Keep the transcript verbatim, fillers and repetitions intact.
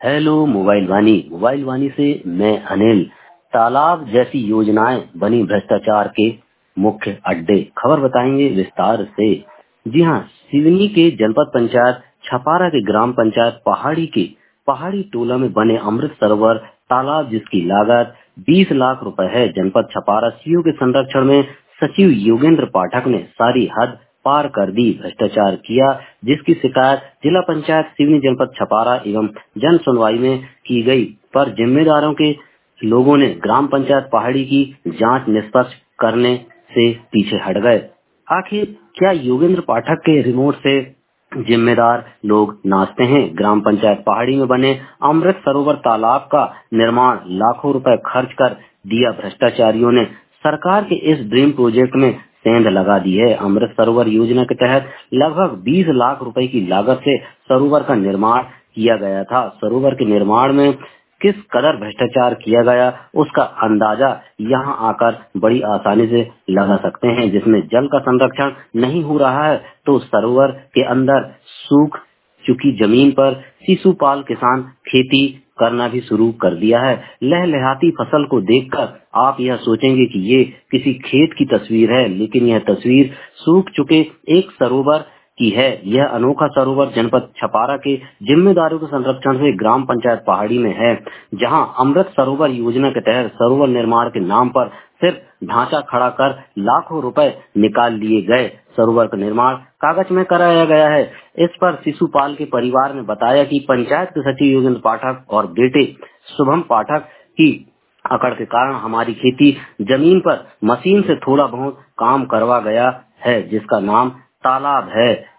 Hello mobile Vani mobile Vani से मैं अनिल। तालाब जैसी योजनाएं बनी भ्रष्टाचार के मुख्य अड्डे, खबर बताएंगे विस्तार से। जी हाँ, सिवनी के जनपद पंचायत छपारा के ग्राम पंचायत पहाड़ी के पहाड़ी टोला में बने अमृत सरोवर तालाब, जिसकी लागत बीस लाख रुपए है। जनपद छपारा सीओ के संरक्षण में सचिव योगेंद्र पाठक ने सारी हद पार कर दी, भ्रष्टाचार किया, जिसकी शिकायत जिला पंचायत सिवनी जनपद छपारा एवं जन सुनवाई में की गई, पर जिम्मेदारों के लोगों ने ग्राम पंचायत पहाड़ी की जांच निष्पक्ष करने से पीछे हट गए। आखिर क्या योगेंद्र पाठक के रिमोट से जिम्मेदार लोग नाचते हैं? ग्राम पंचायत पहाड़ी में बने अमृत सरोवर तालाब का निर्माण लाखों रुपए खर्च कर दिया भ्रष्टाचारियों ने। सरकार के इस ड्रीम प्रोजेक्ट में सेंध लगा दी है। अमृत सरोवर योजना के तहत लगभग बीस लाख रुपए की लागत से सरोवर का निर्माण किया गया था। सरोवर के निर्माण में किस कदर भ्रष्टाचार किया गया, उसका अंदाजा यहां आकर बड़ी आसानी से लगा सकते हैं। जिसमें जल का संरक्षण नहीं हो रहा है तो सरोवर के अंदर सूख चुकी जमीन पर शिशुपाल किसान खेती करना भी शुरू कर दिया है। लहलहाती फसल को देखकर आप यह सोचेंगे कि ये किसी खेत की तस्वीर है, लेकिन यह तस्वीर सूख चुके एक सरोवर की है। यह अनोखा सरोवर जनपद छपारा के जिम्मेदारों के संरक्षण से ग्राम पंचायत पहाड़ी में है, जहां अमृत सरोवर योजना के तहत सरोवर निर्माण के नाम पर सिर्फ ढांचा खड़ा कर लाखों रुपए निकाल लिए गए। सरोवर का निर्माण कागज में कराया गया है। इस पर शिशुपाल के परिवार ने बताया कि पंचायत के सचिव योगेंद्र पाठक और बेटे शुभम पाठक की अकड़ के कारण हमारी खेती जमीन पर मशीन से थोड़ा बहुत काम करवा गया है, जिसका नाम तालाब है।